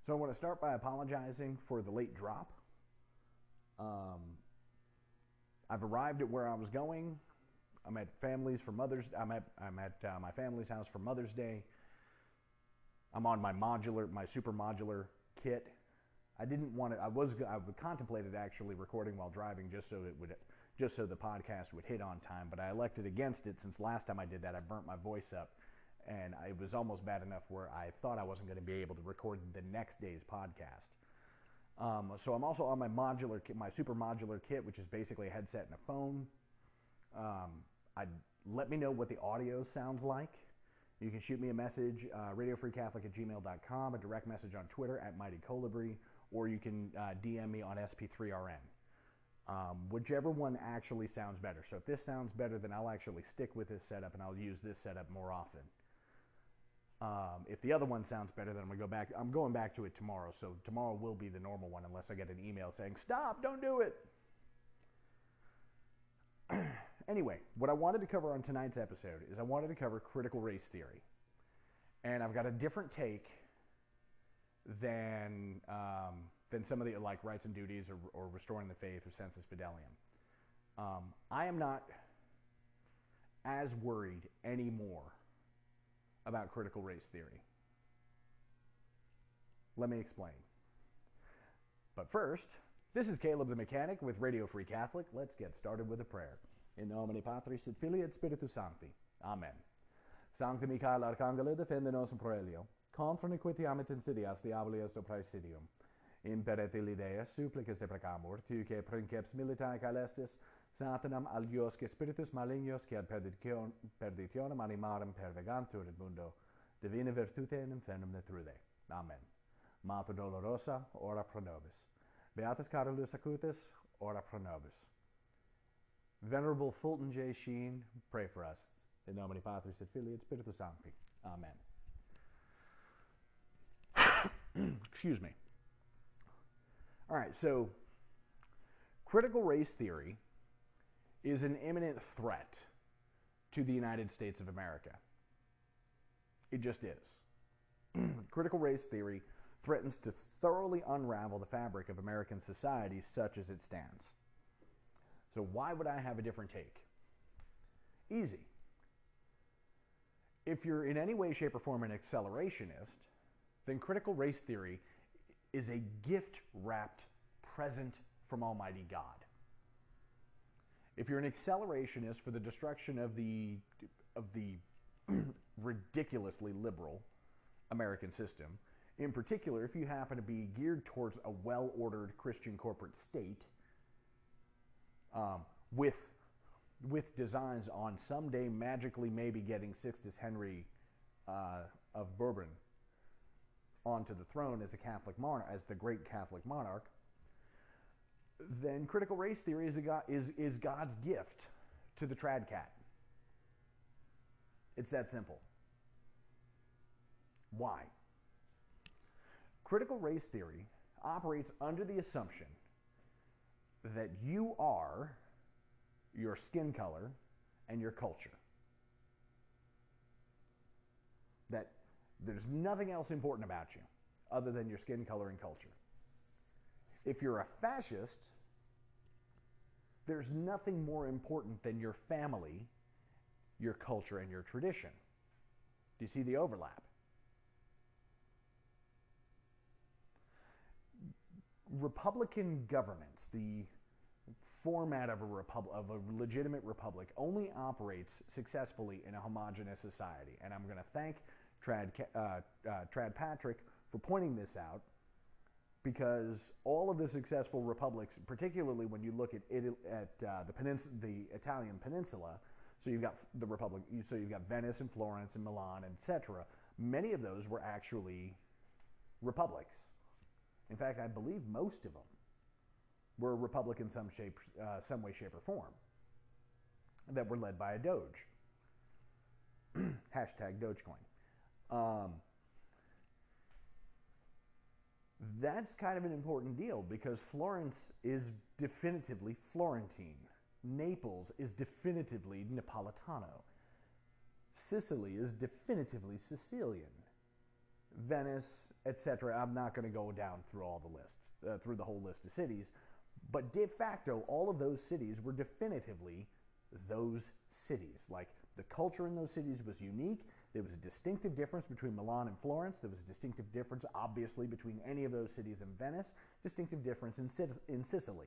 So I want to start by apologizing for the late drop. I've arrived at where I was going. I'm at families for Mother's. I'm at my family's house for Mother's Day. I'm on my super modular kit. I didn't want to. I contemplated actually recording while driving just so the podcast would hit on time. But I elected against it since last time I did that I burnt my voice up, and it was almost bad enough where I thought I wasn't going to be able to record the next day's podcast. So I'm also on my super modular kit, which is basically a headset and a phone. Let me know what the audio sounds like. You can shoot me a message, radiofreecatholic@gmail.com, a direct message on Twitter @MightyColibri, or you can DM me on SP3RN. Whichever one actually sounds better. So if this sounds better, then I'll actually stick with this setup and I'll use this setup more often. If the other one sounds better, then I'm going back to it tomorrow. So tomorrow will be the normal one unless I get an email saying, stop, don't do it. Anyway, what I wanted to cover on tonight's episode is I wanted to cover critical race theory. And I've got a different take than some of the like Rights and Duties or Restoring the Faith or Sensus Fidelium. I am not as worried anymore about critical race theory. Let me explain. But first, this is Caleb the Mechanic with Radio Free Catholic. Let's get started with a prayer. In nomine Patris et Filii et Spiritus Sancti. Amen. Sancte Michael Arcangelo defende nos in proelio. Contra nequitiam et insidias diaboli est praesidium. Imperet illidea supplices deprecamur, tuque princeps militae caelestis, Satanam aliosque spiritus malignos quod perditionem animarem pervegantur et mundo, divina virtute in infernum netrude. Amen. Mater dolorosa, ora pro nobis. Beatus Carolus Acutis, ora pro nobis. Venerable Fulton J. Sheen, pray for us. In nomine Patris et Filii et Spiritus Sancti. Amen. Excuse me. All right, so critical race theory is an imminent threat to the United States of America. It just is. Critical race theory threatens to thoroughly unravel the fabric of American society such as it stands. So why would I have a different take? Easy. If you're in any way, shape, or form an accelerationist, then critical race theory is a gift-wrapped present from Almighty God. If you're an accelerationist for the destruction of the ridiculously liberal American system, in particular, if you happen to be geared towards a well-ordered Christian corporate state, with designs on someday magically maybe getting Sixtus Henry of Bourbon onto the throne as a Catholic monarch, as the great Catholic monarch, then critical race theory is God's gift to the trad cat. It's that simple. Why? Critical race theory operates under the assumption that you are your skin color and your culture. That there's nothing else important about you other than your skin color and culture. If you're a fascist, there's nothing more important than your family, your culture, and your tradition. Do you see the overlap? Republican governments, the format of a legitimate republic, only operates successfully in a homogenous society. And I'm going to thank Trad Patrick for pointing this out, because all of the successful republics, particularly when you look at the Italian peninsula, so you've got the republic, so you've got Venice and Florence and Milan, etc. Many of those were actually republics. In fact, I believe most of them were a republic in some way, shape, or form, that were led by a doge. Hashtag Dogecoin. That's kind of an important deal because Florence is definitively Florentine. Naples is definitively Napolitano. Sicily is definitively Sicilian. Venice, etc. I'm not going to go down through all the lists, through the whole list of cities, but de facto, all of those cities were definitively those cities. Like, the culture in those cities was unique. There was a distinctive difference between Milan and Florence. There was a distinctive difference, obviously, between any of those cities and Venice. Distinctive difference in Sicily.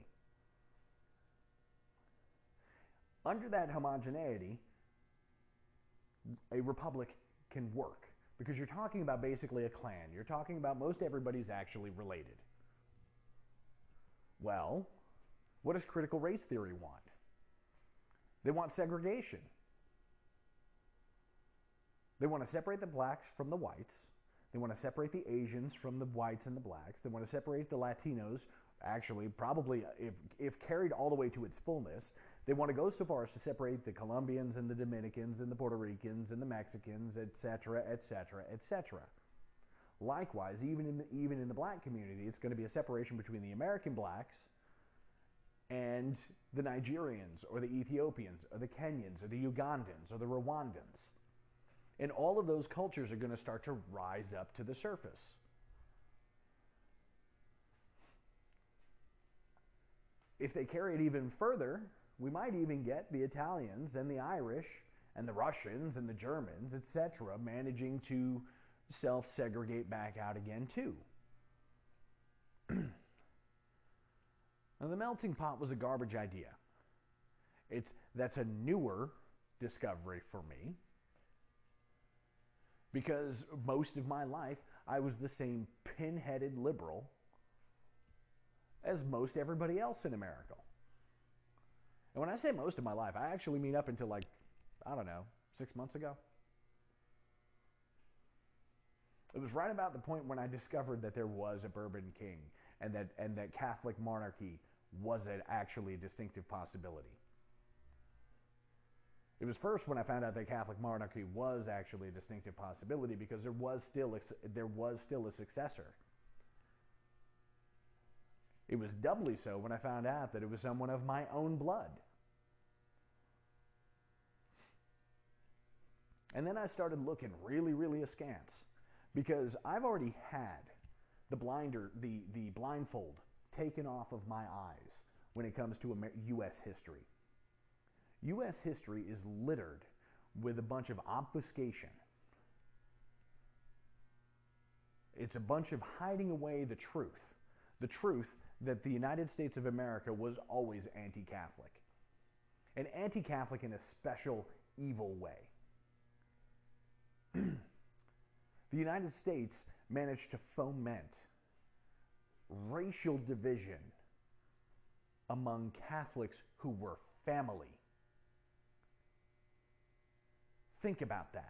Under that homogeneity, a republic can work, because you're talking about basically a clan. You're talking about most everybody's actually related. Well, what does critical race theory want? They want segregation. They want to separate the blacks from the whites. They want to separate the Asians from the whites and the blacks. They want to separate the Latinos, actually, probably, if carried all the way to its fullness, they want to go so far as to separate the Colombians and the Dominicans and the Puerto Ricans and the Mexicans, etc., etc., etc. Likewise, even in the black community, it's going to be a separation between the American blacks and the Nigerians or the Ethiopians or the Kenyans or the Ugandans or the Rwandans. And all of those cultures are going to start to rise up to the surface. If they carry it even further, we might even get the Italians and the Irish and the Russians and the Germans, etc., managing to self-segregate back out again too. Now, the melting pot was a garbage idea. That's a newer discovery for me, because most of my life I was the same pin-headed liberal as most everybody else in America. And when I say most of my life, I actually mean up until, like, I don't know, 6 months ago. It was right about the point when I discovered that there was a Bourbon king and that Catholic monarchy was actually a distinctive possibility. It was first when I found out that Catholic monarchy was actually a distinctive possibility, because there was still a successor. It was doubly so when I found out that it was someone of my own blood. And then I started looking really, really askance, because I've already had the blindfold taken off of my eyes when it comes to U.S. history. U.S. history is littered with a bunch of obfuscation. It's a bunch of hiding away the truth that the United States of America was always anti-Catholic, and anti-Catholic in a special, evil way. The United States managed to foment racial division among Catholics who were family. Think about that.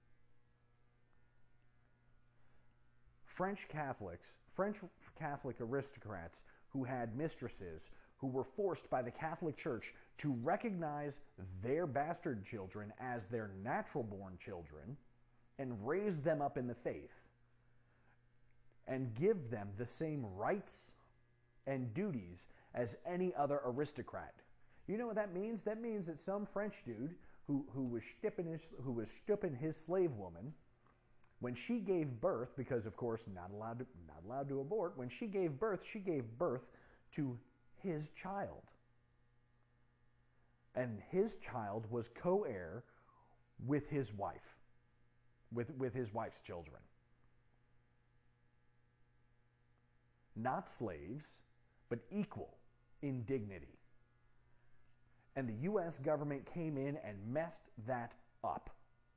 French Catholic aristocrats who had mistresses who were forced by the Catholic Church to recognize their bastard children as their natural-born children and raise them up in the faith and give them the same rights and duties as any other aristocrat. You know what that means? That means that some French dude who was stipping his slave woman, when she gave birth, because of course not allowed to abort, when she gave birth to his child. And his child was co-heir with his wife, with his wife's children. Not slaves, but equal in dignity. And the U.S. government came in and messed that up.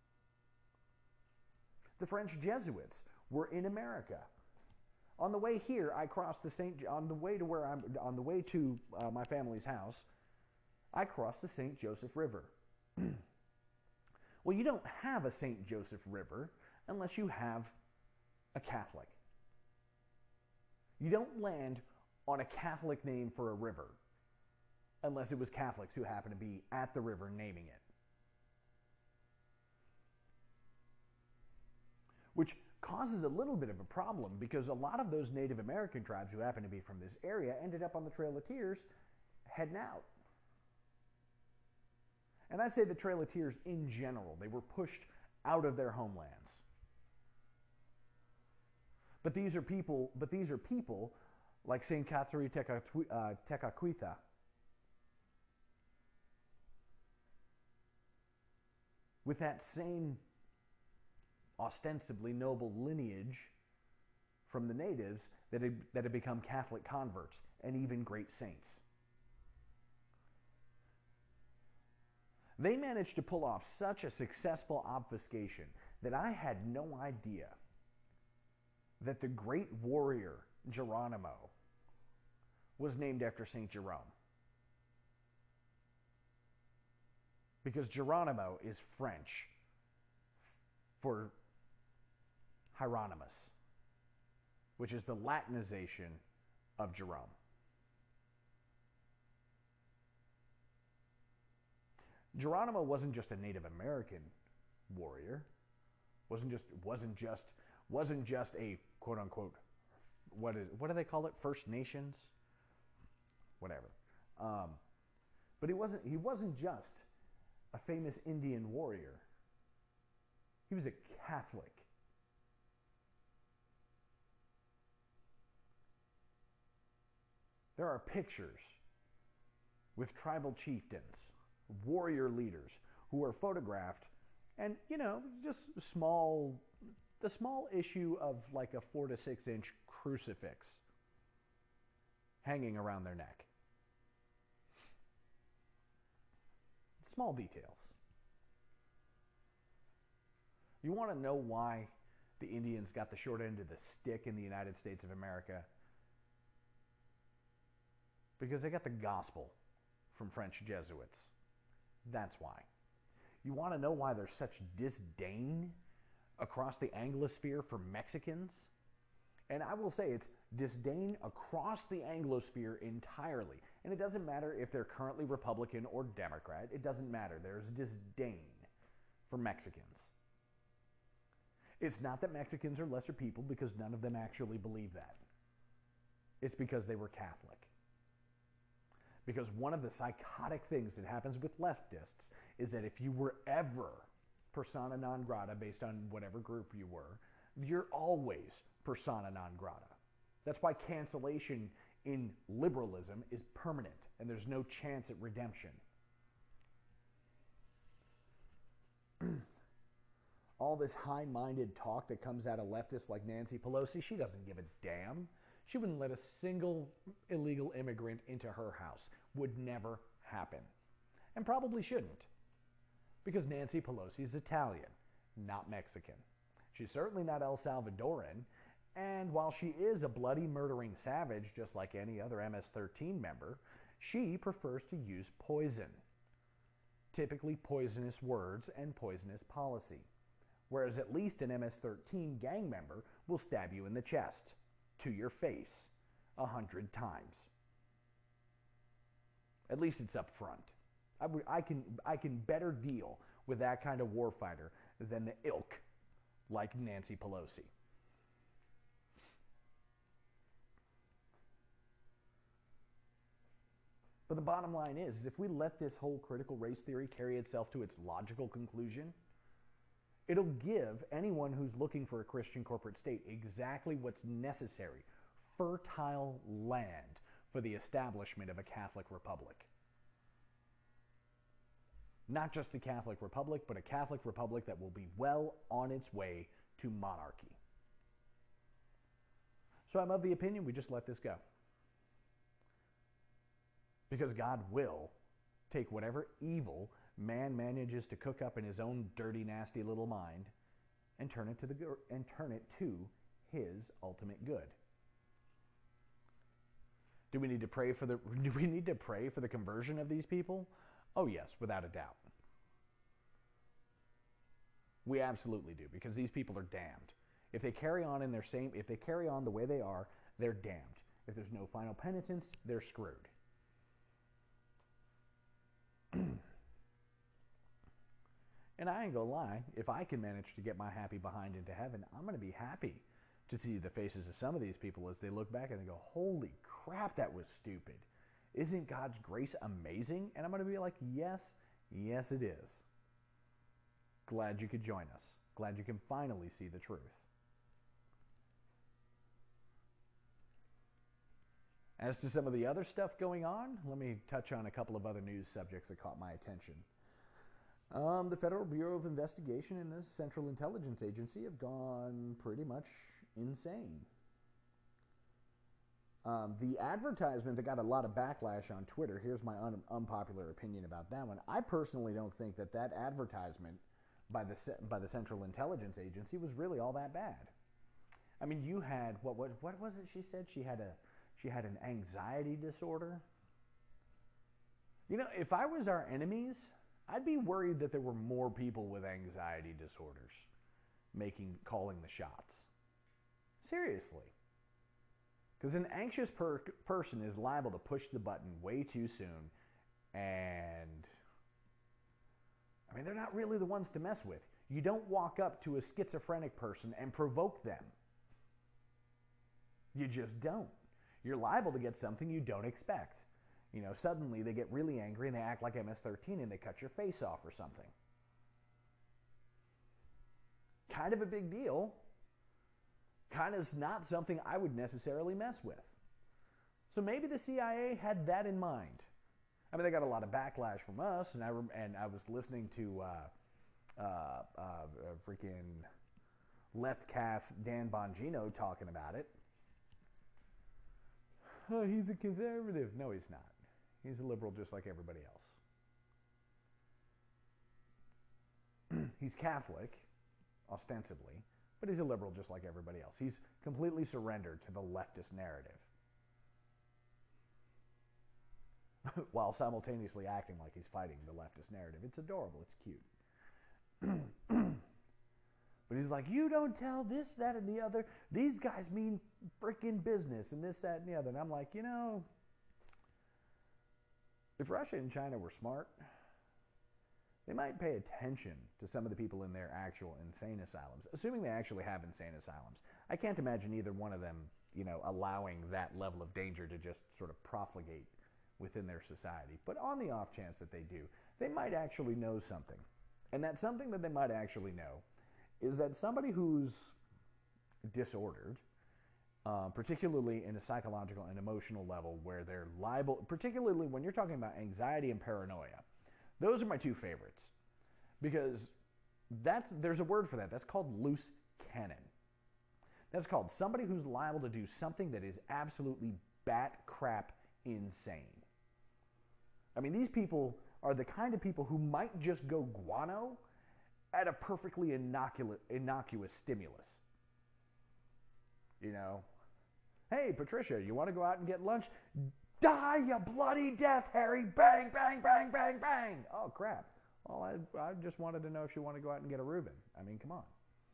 The French Jesuits were in America. On the way here, I crossed on the way to my family's house, I crossed the St. Joseph River. Well, you don't have a St. Joseph River unless you have a Catholic. You don't land on a Catholic name for a river unless it was Catholics who happened to be at the river naming it. Which causes a little bit of a problem, because a lot of those Native American tribes who happen to be from this area ended up on the Trail of Tears heading out. And I say the Trail of Tears in general. They were pushed out of their homelands. But these are people. Like Saint Catherine Tekakwitha, with that same ostensibly noble lineage from the natives that had become Catholic converts and even great saints. They managed to pull off such a successful obfuscation that I had no idea that the great warrior Geronimo was named after St. Jerome. Because Geronimo is French for Hieronymus, which is the Latinization of Jerome. Geronimo wasn't just a Native American warrior, wasn't just a quote unquote what do they call it? First Nations, whatever. But he wasn't just a famous Indian warrior. He was a Catholic. There are pictures with tribal chieftains, warrior leaders who are photographed, and just the small issue of like a 4 to 6 inch crucifix hanging around their neck. Small details. You want to know why the Indians got the short end of the stick in the United States of America? Because they got the gospel from French Jesuits. That's why. You want to know why there's such disdain across the Anglosphere for Mexicans? And I will say it's disdain across the Anglosphere entirely. And it doesn't matter if they're currently Republican or Democrat. It doesn't matter. There's disdain for Mexicans. It's not that Mexicans are lesser people, because none of them actually believe that. It's because they were Catholic. Because one of the psychotic things that happens with leftists is that if you were ever persona non grata based on whatever group you were, you're always persona non grata. That's why cancellation in liberalism is permanent, and there's no chance at redemption. All this high-minded talk that comes out of leftists like Nancy Pelosi, she doesn't give a damn. She wouldn't let a single illegal immigrant into her house. Would never happen. And probably shouldn't. Because Nancy Pelosi is Italian, not Mexican. She's certainly not El Salvadoran. And while she is a bloody, murdering savage, just like any other MS-13 member, she prefers to use poison. Typically poisonous words and poisonous policy. Whereas at least an MS-13 gang member will stab you in the chest, to your face, 100 times. At least it's up front. I can better deal with that kind of warfighter than the ilk like Nancy Pelosi. But the bottom line is if we let this whole critical race theory carry itself to its logical conclusion, it'll give anyone who's looking for a Christian corporate state exactly what's necessary: fertile land for the establishment of a Catholic republic. Not just a Catholic republic, but a Catholic republic that will be well on its way to monarchy. So I'm of the opinion we just let this go. Because God will take whatever evil man manages to cook up in his own dirty, nasty little mind and turn it to his ultimate good. Do we need to pray for the conversion of these people? Oh yes, without a doubt. We absolutely do, because these people are damned. If they carry on if they carry on the way they are, they're damned. If there's no final penitence, they're screwed. And I ain't gonna lie, if I can manage to get my happy behind into heaven, I'm gonna be happy to see the faces of some of these people as they look back and they go, holy crap, that was stupid. Isn't God's grace amazing? And I'm gonna be like, yes, yes it is. Glad you could join us. Glad you can finally see the truth. As to some of the other stuff going on, let me touch on a couple of other news subjects that caught my attention. The Federal Bureau of Investigation and the Central Intelligence Agency have gone pretty much insane. The advertisement that got a lot of backlash on Twitter, here's my unpopular opinion about that one. I personally don't think that advertisement by the Central Intelligence Agency was really all that bad. I mean, you had, what was it she said? She had an anxiety disorder. You know, if I was our enemies, I'd be worried that there were more people with anxiety disorders calling the shots. Seriously. Because an anxious person is liable to push the button way too soon. And, I mean, they're not really the ones to mess with. You don't walk up to a schizophrenic person and provoke them. You just don't. You're liable to get something you don't expect. You know, suddenly they get really angry and they act like MS-13 and they cut your face off or something. Kind of a big deal. Kind of not something I would necessarily mess with. So maybe the CIA had that in mind. I mean, they got a lot of backlash from us, and I was listening to freaking left calf Dan Bongino talking about it. Oh, he's a conservative. No, he's not. He's a liberal just like everybody else. He's Catholic, ostensibly, but he's a liberal just like everybody else. He's completely surrendered to the leftist narrative while simultaneously acting like he's fighting the leftist narrative. It's adorable. It's cute. But he's like, you don't tell this, that, and the other. These guys mean freaking business and this, that, and the other. And I'm like, you know, if Russia and China were smart, they might pay attention to some of the people in their actual insane asylums, assuming they actually have insane asylums. I can't imagine either one of them, you know, allowing that level of danger to just sort of profligate within their society. But on the off chance that they do, they might actually know something. And that something that they might actually know is that somebody who's disordered, particularly in a psychological and emotional level where they're liable, particularly when you're talking about anxiety and paranoia, those are my two favorites. Because there's a word for that. That's called loose cannon. That's called somebody who's liable to do something that is absolutely bat crap insane. I mean, these people are the kind of people who might just go guano at a perfectly innocuous stimulus. You know, hey, Patricia, you want to go out and get lunch? Die, you bloody death, Harry! Bang, bang, bang, bang, bang! Oh, crap. Well, I just wanted to know if you want to go out and get a Reuben. I mean, come on.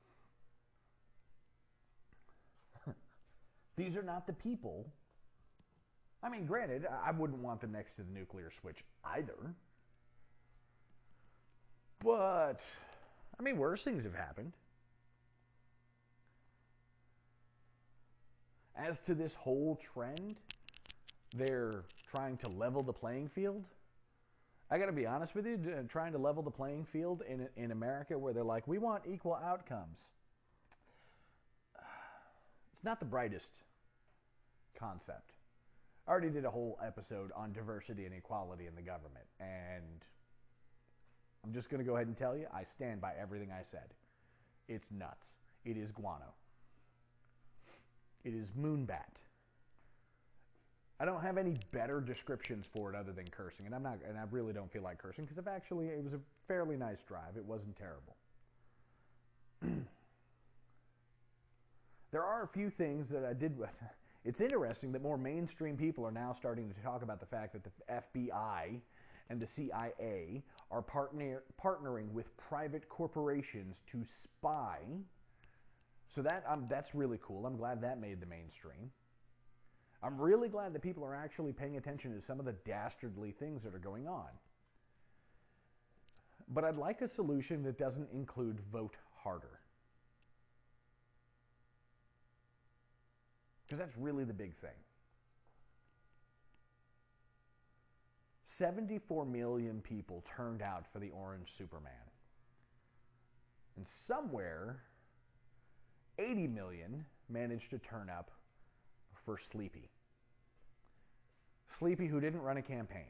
These are not the people. I mean, granted, I wouldn't want them next to the nuclear switch either. But, I mean, worse things have happened. As to this whole trend, they're trying to level the playing field. I got to be honest with you, trying to level the playing field in America where they're like, we want equal outcomes. It's not the brightest concept. I already did a whole episode on diversity and equality in the government, and I'm just going to go ahead and tell you, I stand by everything I said. It's nuts. It is guano. It is moonbat. I don't have any better descriptions for it other than cursing, and I really don't feel like cursing because it was a fairly nice drive. It wasn't terrible. There are a few things that I did. It's interesting that more mainstream people are now starting to talk about the fact that the FBI and the CIA are partnering with private corporations to spy. So that's really cool. I'm glad that made the mainstream. I'm really glad that people are actually paying attention to some of the dastardly things that are going on. But I'd like a solution that doesn't include vote harder. Because that's really the big thing. 74 million people turned out for the Orange Superman. And somewhere, 80 million managed to turn up for Sleepy. Sleepy who didn't run a campaign.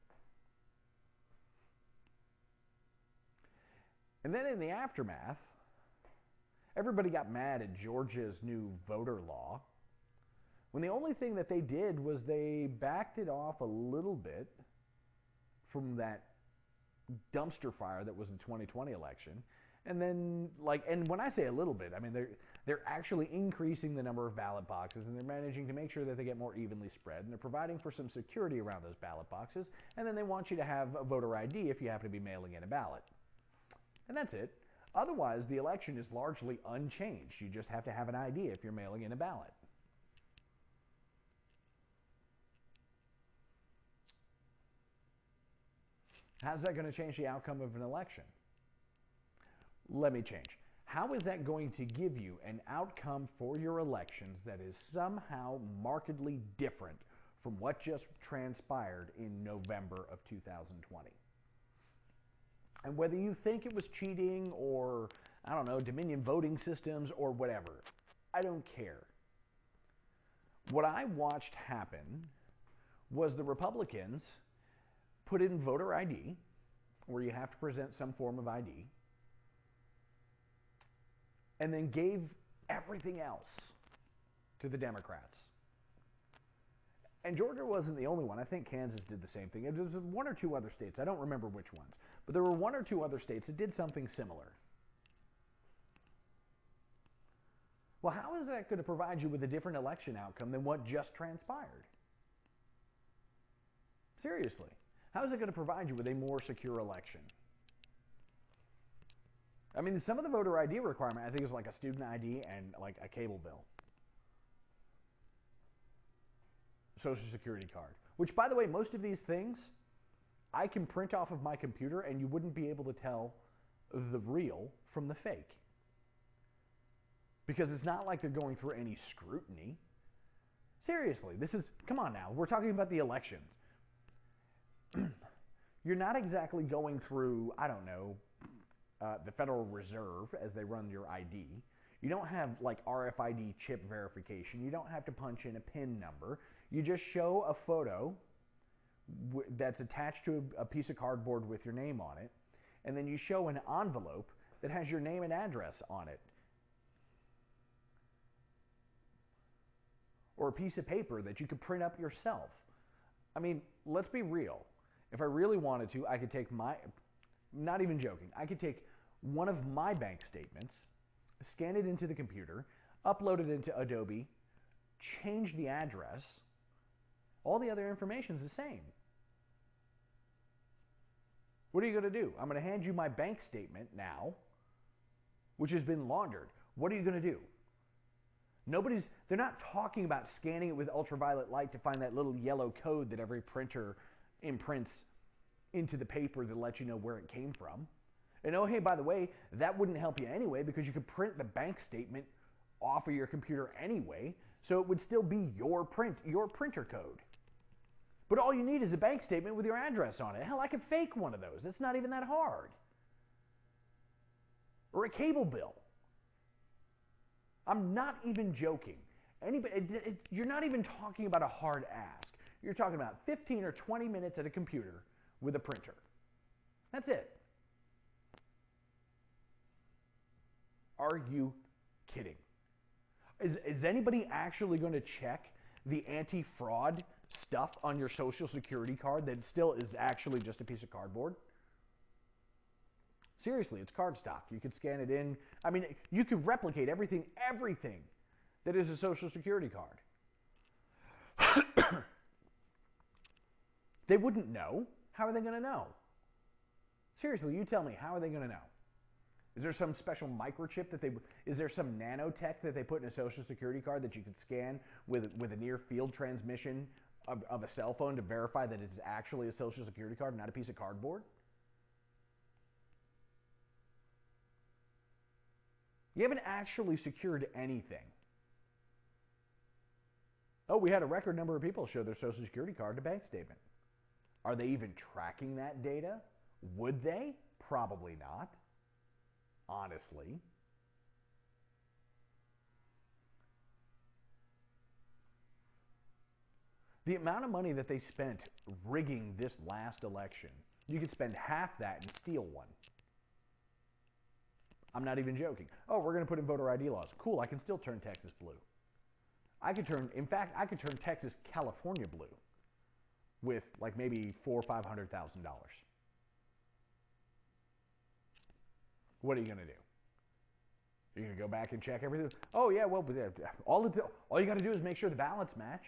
And then in the aftermath, everybody got mad at Georgia's new voter law, when the only thing that they did was they backed it off a little bit from that dumpster fire that was the 2020 election. And then, and when I say a little bit, I mean they're actually increasing the number of ballot boxes, and they're managing to make sure that they get more evenly spread, and they're providing for some security around those ballot boxes, and then they want you to have a voter ID if you happen to be mailing in a ballot. And that's it. Otherwise, the election is largely unchanged. You just have to have an ID if you're mailing in a ballot. How's that going to change the outcome of an election? Let me change. How is that going to give you an outcome for your elections that is somehow markedly different from what just transpired in November of 2020? And whether you think it was cheating or, I don't know, Dominion voting systems or whatever, I don't care. What I watched happen was the Republicans put in voter ID, where you have to present some form of ID, and then gave everything else to the Democrats. And Georgia wasn't the only one. I think Kansas did the same thing. There was one or two other states. I don't remember which ones. But there were one or two other states that did something similar. Well, how is that going to provide you with a different election outcome than what just transpired? Seriously. How is it going to provide you with a more secure election? I mean, some of the voter ID requirement, I think, is like a student ID and like a cable bill. Social Security card. Which, by the way, most of these things I can print off of my computer and you wouldn't be able to tell the real from the fake. Because it's not like they're going through any scrutiny. Seriously, come on now, we're talking about the elections. You're not exactly going through, I don't know, the Federal Reserve as they run your ID. You don't have like RFID chip verification. You don't have to punch in a PIN number. You just show a photo that's attached to a piece of cardboard with your name on it, and then you show an envelope that has your name and address on it. Or a piece of paper that you could print up yourself. I mean, let's be real. If I really wanted to, I could take not even joking, I could take one of my bank statements, scan it into the computer, upload it into Adobe, change the address. All the other information is the same. What are you going to do? I'm going to hand you my bank statement now, which has been laundered. What are you going to do? They're not talking about scanning it with ultraviolet light to find that little yellow code that every printer imprints into the paper to let you know where it came from. And oh, hey, by the way, that wouldn't help you anyway because you could print the bank statement off of your computer anyway, so it would still be your printer code. But all you need is a bank statement with your address on it. Hell, I could fake one of those. It's not even that hard. Or a cable bill. I'm not even joking. You're not even talking about a hard ask. You're talking about 15 or 20 minutes at a computer with a printer. That's it. Are you kidding? Is anybody actually going to check the anti-fraud stuff on your Social Security card that still is actually just a piece of cardboard? Seriously, it's cardstock. You could scan it in. I mean, you could replicate everything that is a Social Security card. They wouldn't know. How are they going to know? Seriously, you tell me, how are they going to know? Is there some special microchip is there some nanotech that they put in a Social Security card that you could scan with a near field transmission of a cell phone to verify that it's actually a Social Security card, not a piece of cardboard? You haven't actually secured anything. Oh, we had a record number of people show their Social Security card to bank statement. Are they even tracking that data? Would they? Probably not. Honestly. The amount of money that they spent rigging this last election, you could spend half that and steal one. I'm not even joking. Oh, we're going to put in voter ID laws. Cool, I can still turn Texas blue. I could turn Texas California blue with like maybe $400,000 or $500,000. What are you going to do? You're going to go back and check everything? Oh, yeah, well, all you got to do is make sure the ballots match.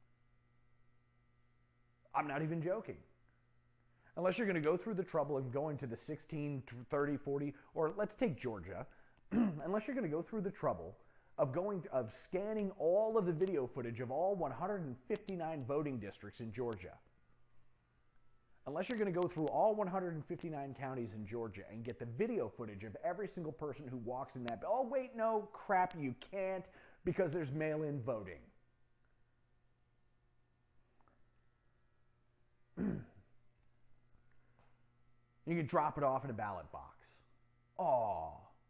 I'm not even joking. Unless you're going to go through the trouble of going to the 16, 30, 40, or let's take Georgia. Unless you're going to go through the trouble of scanning all of the video footage of all 159 voting districts in Georgia. Unless you're going to go through all 159 counties in Georgia and get the video footage of every single person who walks in that. Oh, wait, no, crap, you can't because there's mail-in voting. You can drop it off in a ballot box. Oh.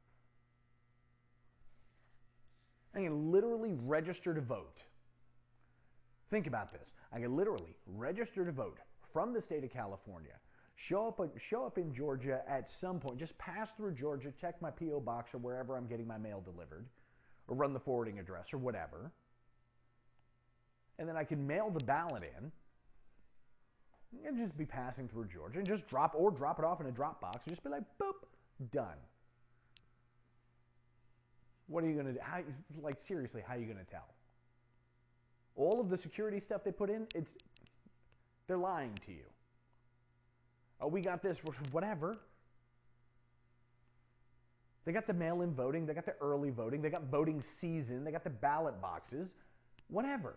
I can literally register to vote. Think about this. I can literally register to vote from the state of California, show up in Georgia at some point, just pass through Georgia, check my P.O. box or wherever I'm getting my mail delivered, or run the forwarding address or whatever, and then I can mail the ballot in, and just be passing through Georgia, and just drop it off in a drop box, and just be like, boop, done. What are you going to do? Seriously, how are you going to tell? All of the security stuff they put in, they're lying to you. Oh, we got this, whatever. They got the mail-in voting, they got the early voting, they got voting season, they got the ballot boxes, whatever.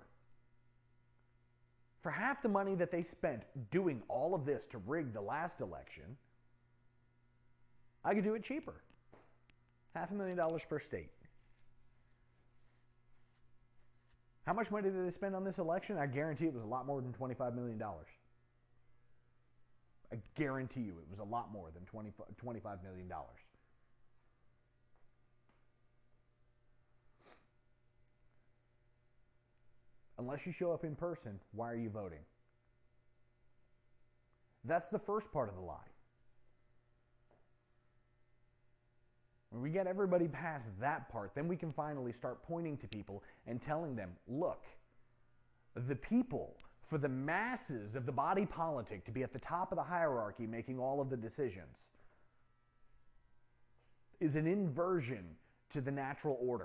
For half the money that they spent doing all of this to rig the last election, I could do it cheaper. $500,000 per state. How much money did they spend on this election? I guarantee it was a lot more than $25 million. I guarantee you it was a lot more than $25 million. Unless you show up in person, why are you voting? That's the first part of the lie. When we get everybody past that part, then we can finally start pointing to people and telling them, look, the people, for the masses of the body politic to be at the top of the hierarchy making all of the decisions, is an inversion to the natural order.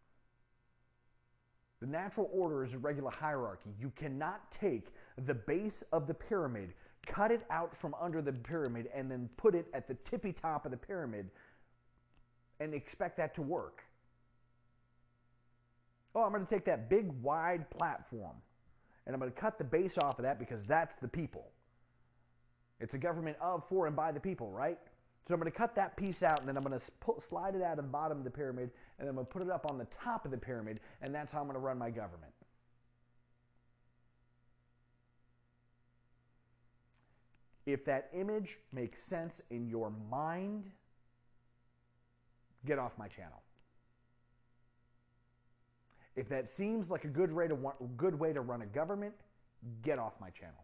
The natural order is a regular hierarchy. You cannot take the base of the pyramid, cut it out from under the pyramid, and then put it at the tippy top of the pyramid and expect that to work. Oh, I'm going to take that big, wide platform, and I'm going to cut the base off of that because that's the people. It's a government of, for, and by the people, right? So I'm going to cut that piece out, and then I'm going to slide it out of the bottom of the pyramid, and then I'm going to put it up on the top of the pyramid, and that's how I'm going to run my government. If that image makes sense in your mind, get off my channel. If that seems like a good way to run a government, get off my channel.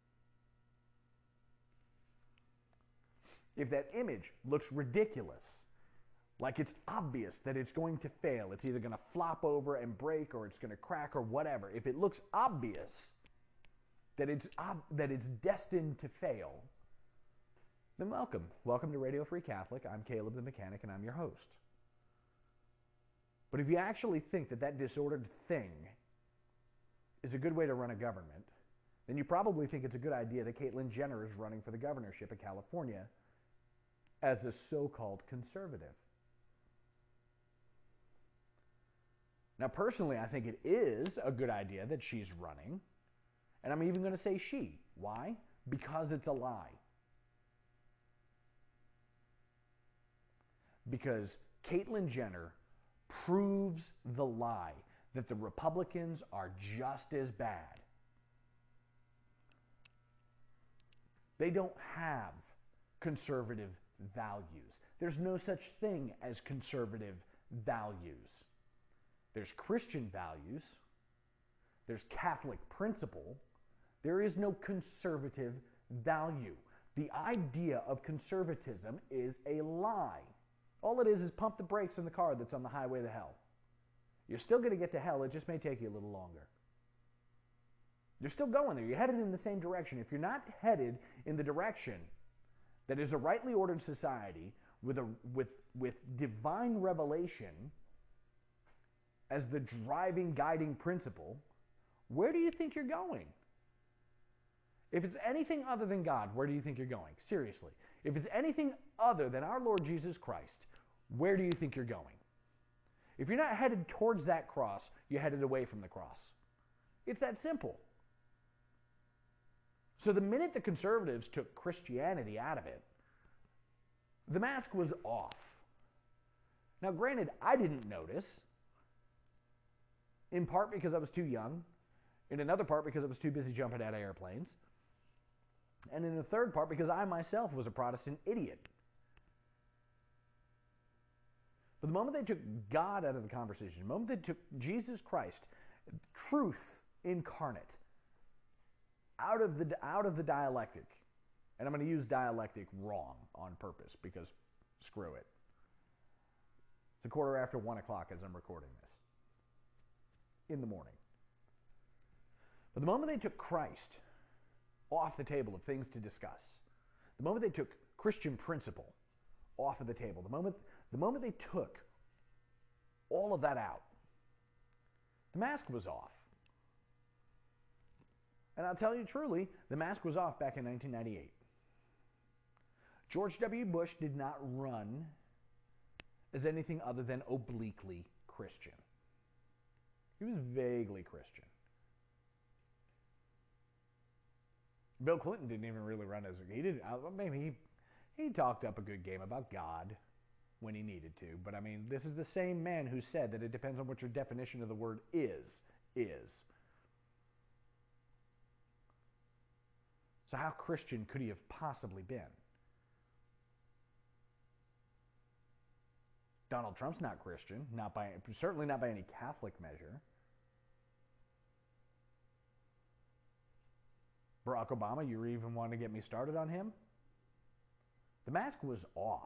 If that image looks ridiculous, like it's obvious that it's going to fail, it's either going to flop over and break or it's going to crack or whatever, if it looks obvious that it's destined to fail, then welcome. Welcome to Radio Free Catholic. I'm Caleb the Mechanic, and I'm your host. But if you actually think that that disordered thing is a good way to run a government, then you probably think it's a good idea that Caitlyn Jenner is running for the governorship of California as a so-called conservative. Now, personally, I think it is a good idea that she's running, and I'm even going to say she. Why? Because it's a lie. Because Caitlyn Jenner proves the lie that the Republicans are just as bad. They don't have conservative values. There's no such thing as conservative values. There's Christian values. There's Catholic principle. There is no conservative value. The idea of conservatism is a lie. All it is pump the brakes on the car that's on the highway to hell. You're still going to get to hell. It just may take you a little longer. You're still going there. You're headed in the same direction. If you're not headed in the direction that is a rightly ordered society with divine revelation as the driving, guiding principle, where do you think you're going? If it's anything other than God, where do you think you're going? Seriously. If it's anything other than our Lord Jesus Christ, where do you think you're going? If you're not headed towards that cross, you're headed away from the cross. It's that simple. So the minute the conservatives took Christianity out of it, the mask was off. Now, granted, I didn't notice, in part because I was too young, in another part because I was too busy jumping out of airplanes, and in the third part because I myself was a Protestant idiot. But the moment they took God out of the conversation, the moment they took Jesus Christ, truth incarnate, out of the dialectic, and I'm going to use dialectic wrong on purpose because screw it. It's 1:15 as I'm recording this in the morning. But the moment they took Christ off the table of things to discuss, the moment they took Christian principle off of the table, the moment they took all of that out, the mask was off. And I'll tell you truly, the mask was off back in 1998. George W. Bush did not run as anything other than obliquely Christian. He was vaguely Christian. Bill Clinton didn't even really run as he did. Maybe he talked up a good game about God when he needed to. But I mean, this is the same man who said that it depends on what your definition of the word is. So how Christian could he have possibly been? Donald Trump's not Christian, certainly not by any Catholic measure. Barack Obama, you even want to get me started on him? The mask was off.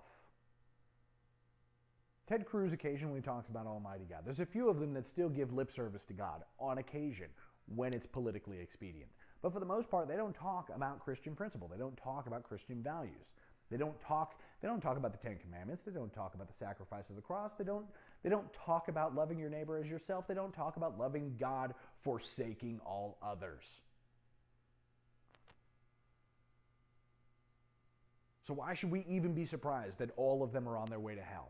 Ted Cruz occasionally talks about Almighty God. There's a few of them that still give lip service to God on occasion when it's politically expedient. But for the most part, they don't talk about Christian principle. They don't talk about Christian values. They don't talk about the Ten Commandments. They don't talk about the sacrifice of the cross. They don't talk about loving your neighbor as yourself. They don't talk about loving God, forsaking all others. So why should we even be surprised that all of them are on their way to hell?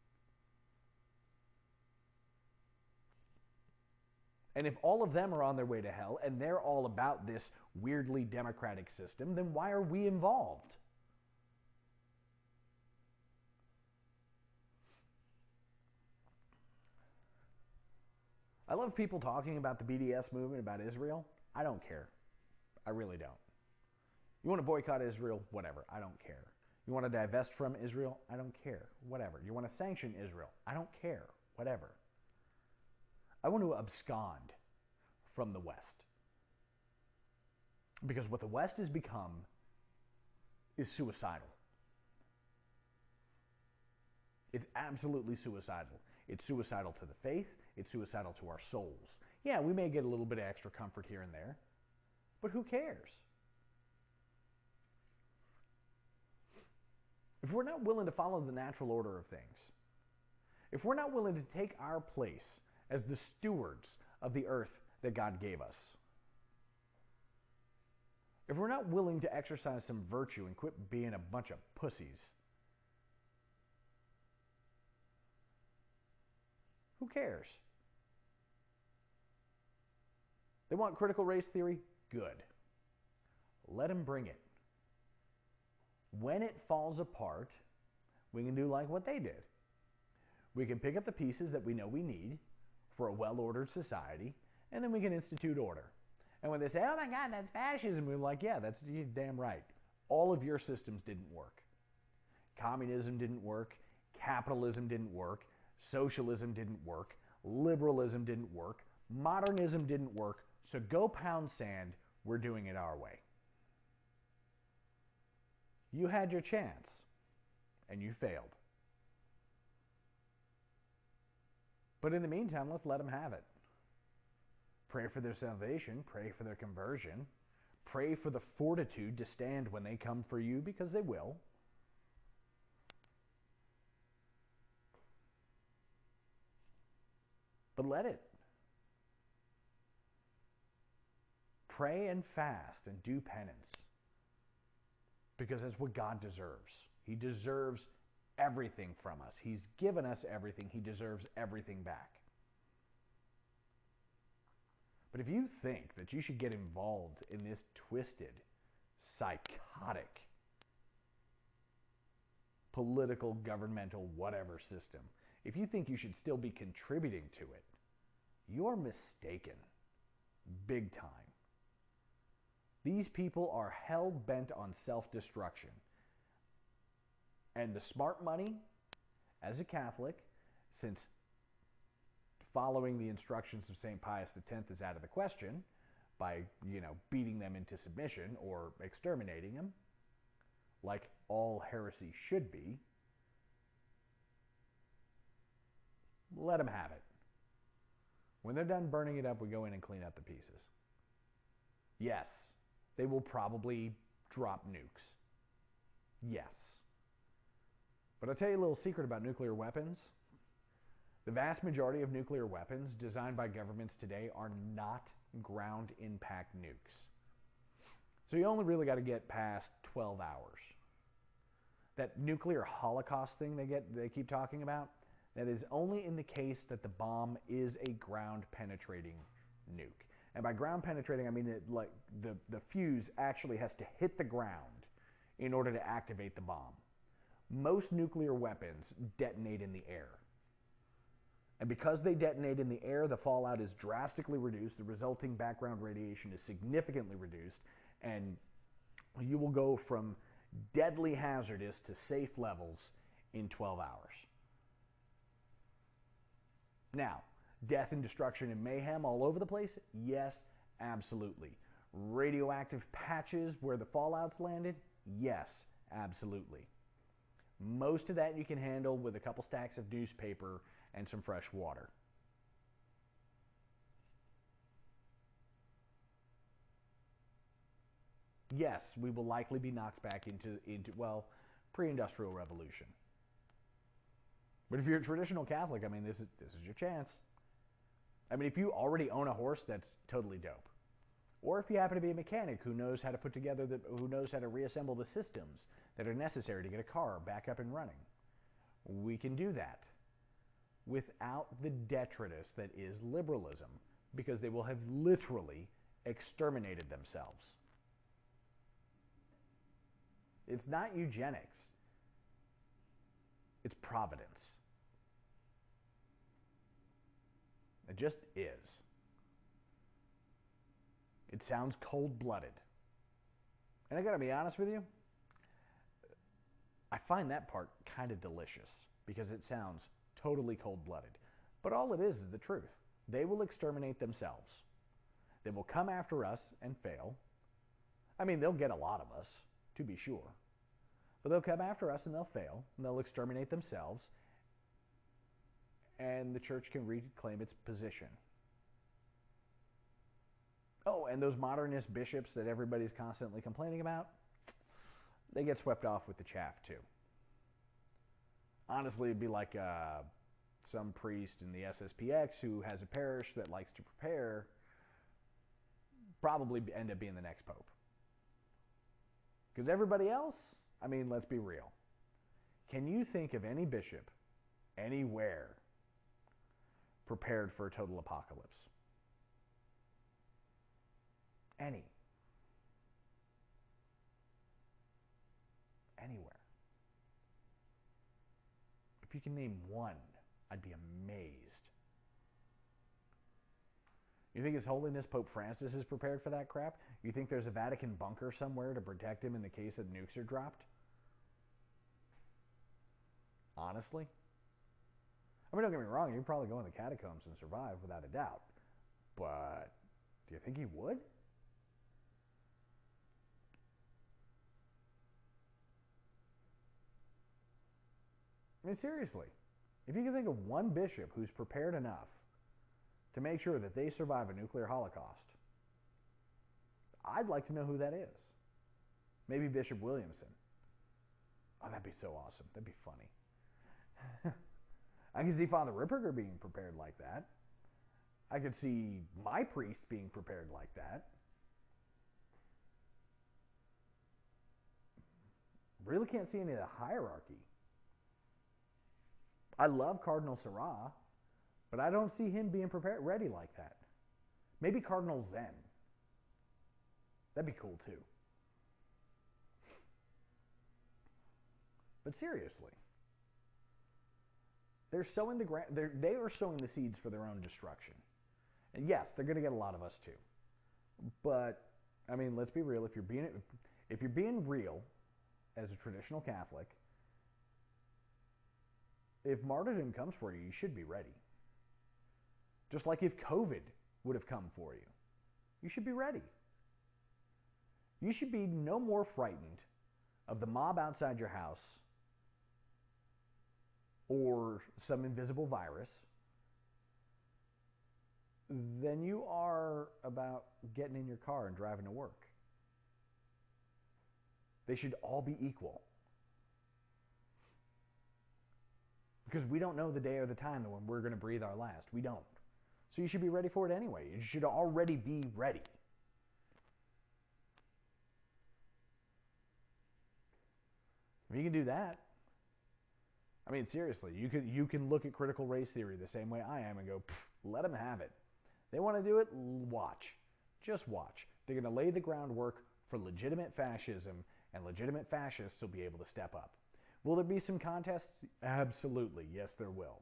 And if all of them are on their way to hell and they're all about this weirdly democratic system, then why are we involved? I love people talking about the BDS movement, about Israel. I don't care. I really don't. You want to boycott Israel? Whatever. I don't care. You want to divest from Israel? I don't care. Whatever. You want to sanction Israel? I don't care. Whatever. I want to abscond from the West. Because what the West has become is suicidal. It's absolutely suicidal. It's suicidal to the faith. It's suicidal to our souls. Yeah, we may get a little bit of extra comfort here and there, but who cares? If we're not willing to follow the natural order of things, if we're not willing to take our place as the stewards of the earth that God gave us, if we're not willing to exercise some virtue and quit being a bunch of pussies, who cares? They want critical race theory? Good. Let them bring it. When it falls apart, we can do like what they did. We can pick up the pieces that we know we need for a well-ordered society, and then we can institute order. And when they say, oh my God, that's fascism, we're like, yeah, that's you're damn right. All of your systems didn't work. Communism didn't work. Capitalism didn't work. Socialism didn't work. Liberalism didn't work. Modernism didn't work. So go pound sand we're doing it our way. You had your chance, and you failed. But in the meantime, let's let them have it. Pray for their salvation, pray for their conversion, pray for the fortitude to stand when they come for you, because they will. But let it. Pray and fast and do penance, because that's what God deserves. He deserves everything from us. He's given us everything. He deserves everything back. But if you think that you should get involved in this twisted, psychotic, political, governmental, whatever system, if you think you should still be contributing to it, you're mistaken. Big time. These people are hell-bent on self-destruction. And the smart money, as a Catholic, since following the instructions of St. Pius X is out of the question, by, beating them into submission or exterminating them, like all heresy should be, let them have it. When they're done burning it up, we go in and clean up the pieces. Yes, they will probably drop nukes. Yes. But I'll tell you a little secret about nuclear weapons. The vast majority of nuclear weapons designed by governments today are not ground impact nukes. So you only really got to get past 12 hours. That nuclear holocaust thing they keep talking about, that is only in the case that the bomb is a ground penetrating nuke. And by ground penetrating, I mean the fuse actually has to hit the ground in order to activate the bomb. Most nuclear weapons detonate in the air. And because they detonate in the air, the fallout is drastically reduced, the resulting background radiation is significantly reduced, and you will go from deadly hazardous to safe levels in 12 hours. Now, death and destruction and mayhem all over the place? Yes, absolutely. Radioactive patches where the fallout's landed? Yes, absolutely. Most of that you can handle with a couple stacks of newspaper and some fresh water. Yes, we will likely be knocked back into pre-industrial revolution. But if you're a traditional Catholic, I mean, this is your chance. I mean, if you already own a horse, that's totally dope. Or if you happen to be a mechanic who knows how to put together, who knows how to reassemble the systems that are necessary to get a car back up and running, we can do that without the detritus that is liberalism, because they will have literally exterminated themselves. It's not eugenics. It's providence. It just is. It sounds cold-blooded. And I gotta be honest with you, I find that part kind of delicious, because it sounds totally cold-blooded. But all it is the truth. They will exterminate themselves. They will come after us and fail. I mean, they'll get a lot of us, to be sure. But they'll come after us and they'll fail, and they'll exterminate themselves, and the church can reclaim its position. Oh, and those modernist bishops that everybody's constantly complaining about, they get swept off with the chaff too. Honestly, it'd be like some priest in the SSPX who has a parish that likes to prepare, probably end up being the next pope. Because everybody else, I mean, let's be real. Can you think of any bishop anywhere prepared for a total apocalypse? Any. Anywhere. If you can name one, I'd be amazed. You think His Holiness Pope Francis is prepared for that crap? You think there's a Vatican bunker somewhere to protect him in the case that nukes are dropped? Honestly? I mean, don't get me wrong, you'd probably go in the catacombs and survive without a doubt. But do you think he would? mean, seriously, if you can think of one bishop who's prepared enough to make sure that they survive a nuclear holocaust, I'd like to know who that is. Maybe Bishop Williamson. Oh, that'd be so awesome. That'd be funny. I can see Father Ripperger being prepared like that. I could see my priest being prepared like that. Really can't see any of the hierarchy. I love Cardinal Sarah, but I don't see him being ready like that. Maybe Cardinal Zen. That'd be cool too. But seriously, they are sowing the seeds for their own destruction. And yes, they're going to get a lot of us too. But I mean, let's be real. If you're being real as a traditional Catholic, if martyrdom comes for you, you should be ready. Just like if COVID would have come for you, you should be ready. You should be no more frightened of the mob outside your house or some invisible virus than you are about getting in your car and driving to work. They should all be equal. Because we don't know the day or the time when we're going to breathe our last. We don't. So you should be ready for it anyway. You should already be ready. If you can do that, I mean, seriously, you can look at critical race theory the same way I am and go, let them have it. They want to do it? Watch. Just watch. They're going to lay the groundwork for legitimate fascism, and legitimate fascists will be able to step up. Will there be some contests? Absolutely. Yes, there will.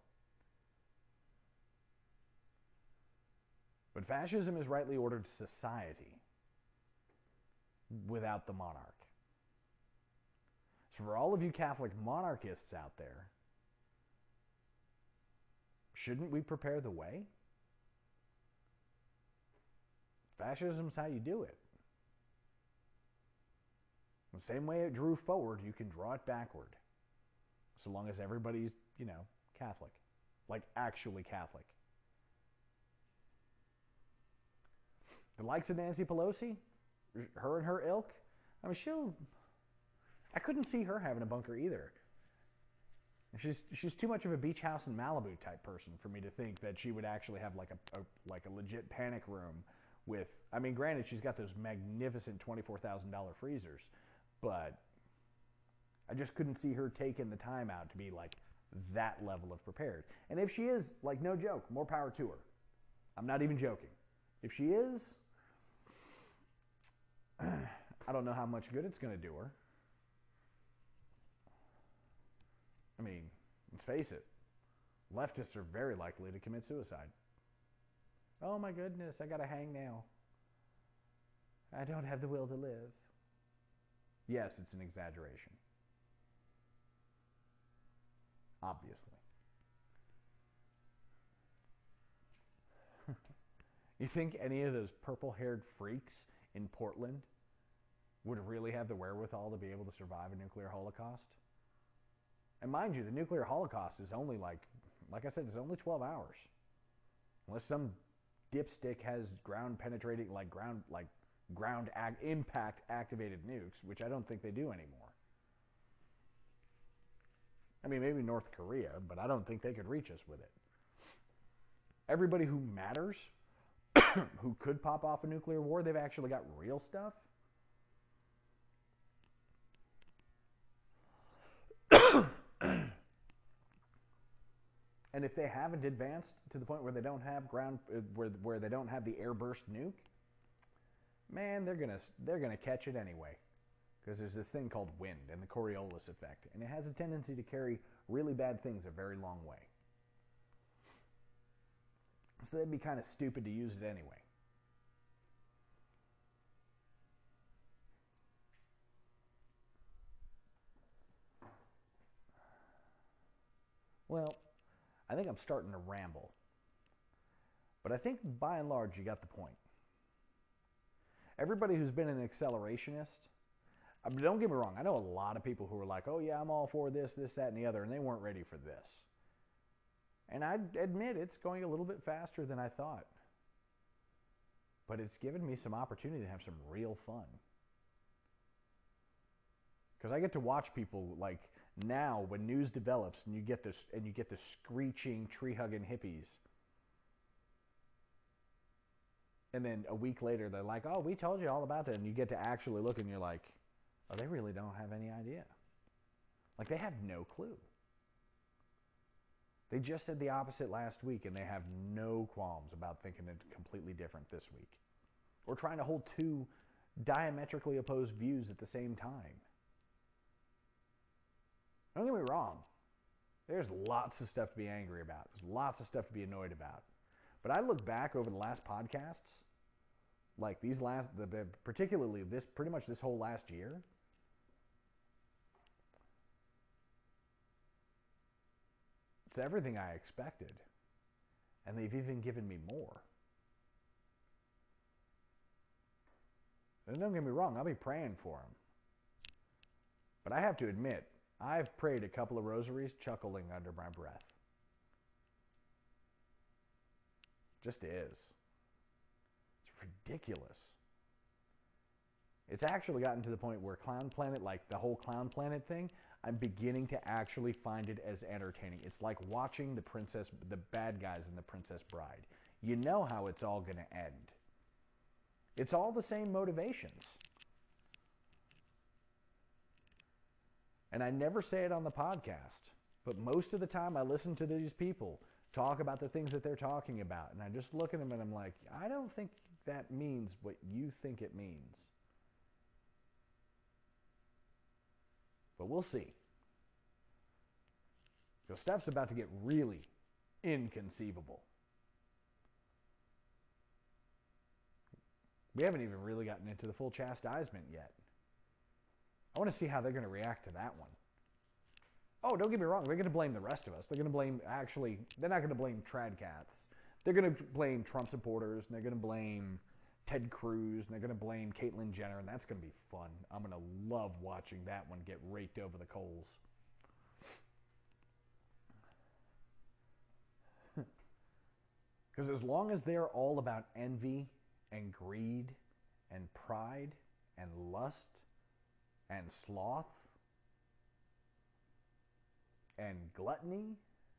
But fascism is rightly ordered society without the monarch. So for all of you Catholic monarchists out there, shouldn't we prepare the way? Fascism's how you do it. The same way it drew forward, you can draw it backward. So long as everybody's, Catholic. Like actually Catholic. The likes of Nancy Pelosi, her and her ilk, I mean, I couldn't see her having a bunker either. She's too much of a beach house in Malibu type person for me to think that she would actually have like a legit panic room with, I mean, granted, she's got those magnificent $24,000 freezers, but I just couldn't see her taking the time out to be like that level of prepared. And if she is, like, no joke, more power to her. I'm not even joking. If she is, I don't know how much good it's going to do her. I mean, let's face it, leftists are very likely to commit suicide. Oh my goodness, I got a hangnail. I don't have the will to live. Yes, it's an exaggeration. Obviously. You think any of those purple-haired freaks in Portland would really have the wherewithal to be able to survive a nuclear holocaust? And mind you, the nuclear holocaust is only like I said, it's only 12 hours. Unless some dipstick has ground impact activated nukes, which I don't think they do anymore. I mean, maybe North Korea, but I don't think they could reach us with it. Everybody who matters, who could pop off a nuclear war, they've actually got real stuff. And if they haven't advanced to the point where they don't have where they don't have the airburst nuke, man, they're gonna catch it anyway, because there's this thing called wind and the Coriolis effect, and it has a tendency to carry really bad things a very long way. So they'd be kind of stupid to use it anyway. Well, I think I'm starting to ramble. But I think by and large you got the point. Everybody who's been an accelerationist I mean, don't get me wrong. I know a lot of people who are like, oh, yeah, I'm all for this, this, that, and the other, and they weren't ready for this. And I admit it's going a little bit faster than I thought. But it's given me some opportunity to have some real fun. Because I get to watch people, like, now when news develops and you get the screeching, tree-hugging hippies. And then a week later, they're like, oh, we told you all about that. And you get to actually look and you're like, oh, they really don't have any idea. Like, they have no clue. They just said the opposite last week, and they have no qualms about thinking it completely different this week. Or trying to hold two diametrically opposed views at the same time. Don't get me wrong. There's lots of stuff to be angry about. There's lots of stuff to be annoyed about. But I look back over the last podcasts, like these last, particularly this, pretty much this whole last year. It's everything I expected. And they've even given me more. And don't get me wrong, I'll be praying for them. But I have to admit, I've prayed a couple of rosaries chuckling under my breath. Just is. It's ridiculous. It's actually gotten to the point where Clown Planet, like the whole Clown Planet thing, I'm beginning to actually find it as entertaining. It's like watching the bad guys in The Princess Bride. You know how it's all going to end. It's all the same motivations. And I never say it on the podcast, but most of the time I listen to these people talk about the things that they're talking about, and I just look at them and I'm like, I don't think that means what you think it means. But we'll see. Because stuff's about to get really inconceivable. We haven't even really gotten into the full chastisement yet. I want to see how they're going to react to that one. Oh, don't get me wrong. They're going to blame the rest of us. They're going to blame, actually, they're not going to blame Tradcats. They're going to blame Trump supporters, and they're going to blame Ted Cruz, and they're going to blame Caitlyn Jenner, and that's going to be fun. I'm going to love watching that one get raked over the coals. Because as long as they're all about envy and greed and pride and lust and sloth and gluttony,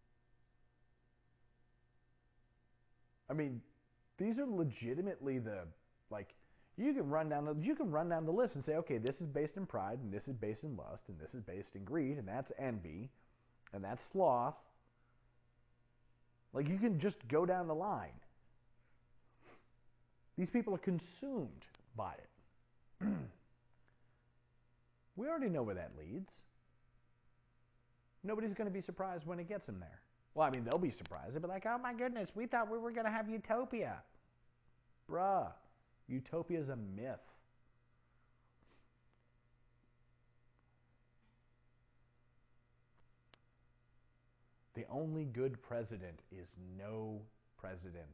I mean, these are legitimately you can run down the list and say, okay, this is based in pride, and this is based in lust, and this is based in greed, and that's envy, and that's sloth. Like, you can just go down the line. These people are consumed by it. We already know where that leads. Nobody's going to be surprised when it gets them there. Well, I mean, they'll be surprised. They'll be like, oh my goodness, we thought we were going to have utopia. Bruh, utopia is a myth. The only good president is no president.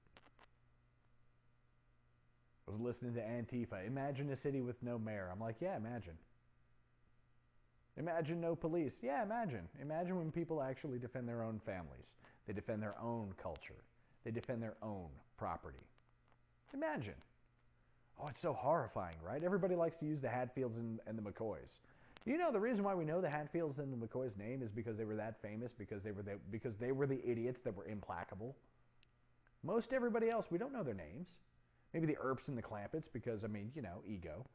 I was listening to Antifa. Imagine a city with no mayor. I'm like, yeah, imagine. Imagine no police. Yeah, imagine. Imagine when people actually defend their own families. They defend their own culture. They defend their own property. Imagine. Oh, it's so horrifying, right? Everybody likes to use the Hatfields and the McCoys. You know, the reason why we know the Hatfields and the McCoys' name is because they were that famous, because they were the idiots that were implacable. Most everybody else, we don't know their names. Maybe the Earps and the Clampetts, because, I mean, you know, ego.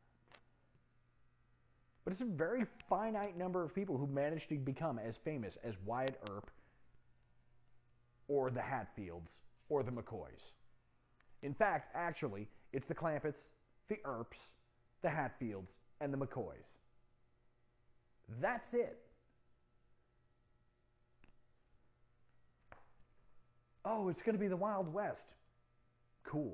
But it's a very finite number of people who managed to become as famous as Wyatt Earp or the Hatfields or the McCoys. In fact, actually, it's the Clampetts, the Earps, the Hatfields, and the McCoys. That's it. Oh, it's going to be the Wild West. Cool.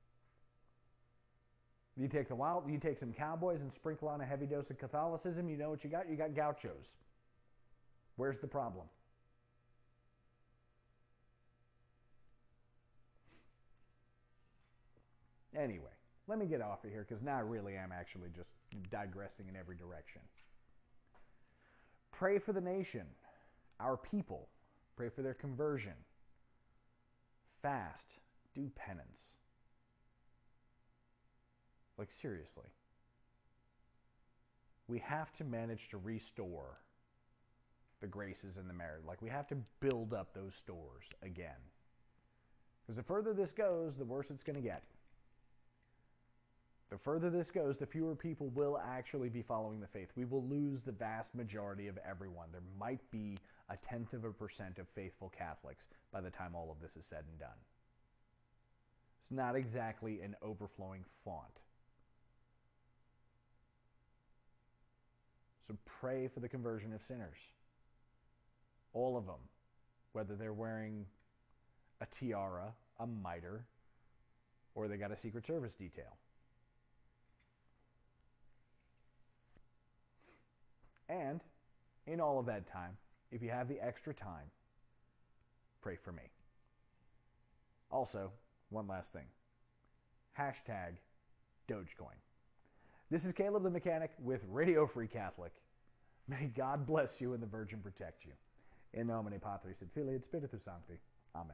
You take some cowboys and sprinkle on a heavy dose of Catholicism, you know what you got? You got gauchos. Where's the problem? Anyway, let me get off of here because now I really am actually just digressing in every direction. Pray for the nation, our people. Pray for their conversion. Fast. Do penance. Like, seriously. We have to manage to restore the graces in the marriage. Like, we have to build up those stores again. Because the further this goes, the worse it's going to get. The further this goes, the fewer people will actually be following the faith. We will lose the vast majority of everyone. There might be 0.1% of faithful Catholics by the time all of this is said and done. It's not exactly an overflowing font. So pray for the conversion of sinners. All of them. Whether they're wearing a tiara, a mitre, or they got a Secret Service detail. And in all of that time, if you have the extra time, pray for me. Also, one last thing. Hashtag Dogecoin. This is Caleb the Mechanic with Radio Free Catholic. May God bless you and the Virgin protect you. In nomine Patris et Filii et Spiritus Sancti. Amen.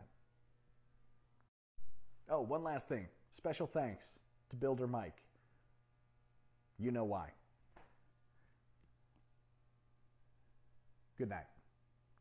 Oh, one last thing. Special thanks to Builder Mike. You know why. Good night.